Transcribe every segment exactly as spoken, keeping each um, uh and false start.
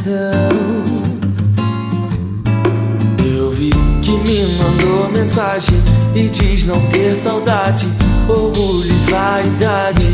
Eu vi que me mandou mensagem e diz não ter saudade, orgulho e vaidade.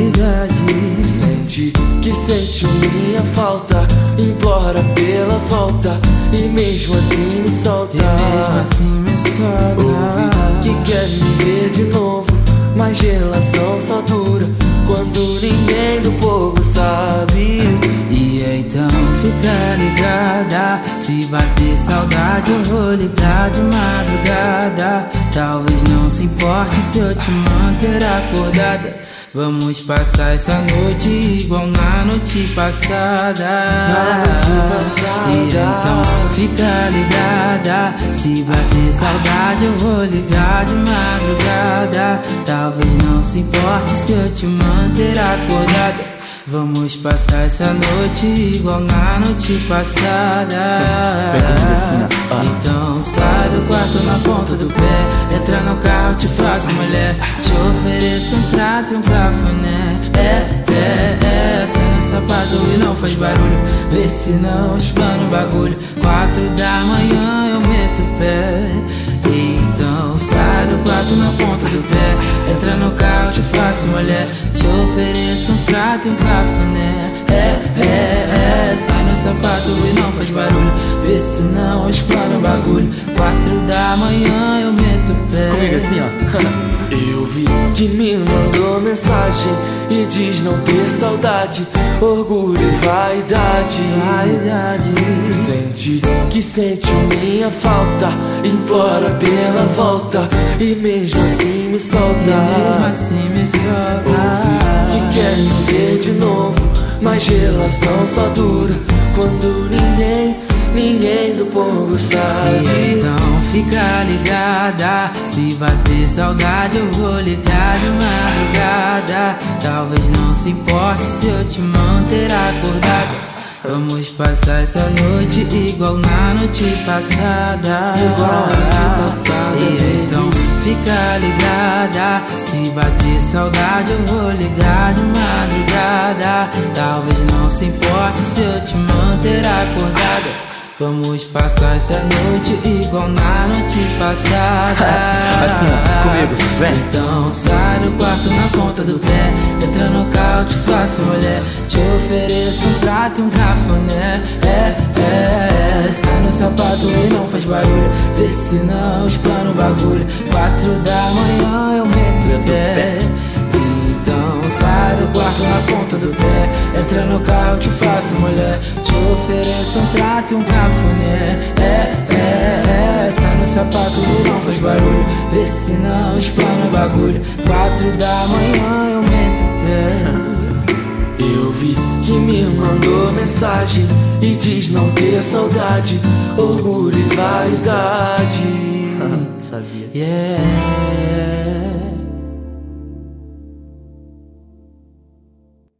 Sente que sente minha falta, implora pela volta e mesmo assim me solta. E mesmo assim me solta. Ouvi que quer me ver de novo, mas relação só dura quando ninguém do povo sabe. E então fica ligada, se bater saudade eu vou ligar de madrugada. Talvez não se importe se eu te manter acordada. Vamos passar essa noite igual na noite passada. Na noite passada. E então fica ligada, se bater saudade eu vou ligar de madrugada. Talvez não se importe se eu te manter acordada. Vamos passar essa noite igual na noite passada. Vem comigo assim, ó. Então sai do quarto na ponta do pé, entra no carro, te faço mulher, te ofereço um prato e um cafuné. É, é, é, sai no sapato e não faz barulho, vê se não espana o bagulho. Quatro da manhã eu meto o pé. Então sai do quarto na ponta do pé, entra no carro, te faço mulher, te ofereço um prato e um cafuné. É, é, é, sai no sapato e não faz barulho, vê se não explana o bagulho. Quatro da manhã eu meto o pé. Comigo assim, ó. Eu vi que me mandou mensagem e diz não ter saudade, orgulho e vaidade. Vaidade. Sente que sente minha falta, implora pela volta e mesmo assim me solta. E mesmo assim me solta. Ouvi que quer me ver de novo, mas relação só dura quando ninguém, ninguém do povo sabe. E então fica ligada, se bater saudade eu vou ligar de madrugada. Talvez não se importe se eu te manter acordada. Vamos passar essa noite igual na noite passada. Igual na noite passada. E então fica ligada, se bater saudade eu vou ligar de madrugada. Talvez não se importe se eu te manter acordada. Vamos passar essa noite igual na noite passada. Assim, ó, comigo, vem. Então sai do quarto na ponta do pé, entra no carro, te faço mulher, te ofereço um prato e um cafuné. É, é, é, sai no sapato e não faz barulho, vê se não explana o bagulho. Quatro da manhã eu meto o pé. Então sai do quarto na ponta do pé, entra no carro, te faço mulher, te ofereço um prato e um cafuné. É, é, é, sai no sapato e não faz barulho, vê se não explana o bagulho. Quatro da manhã eu meto o pé. Eu vi que me mandou mensagem e diz não ter saudade, orgulho e vaidade. Yeah.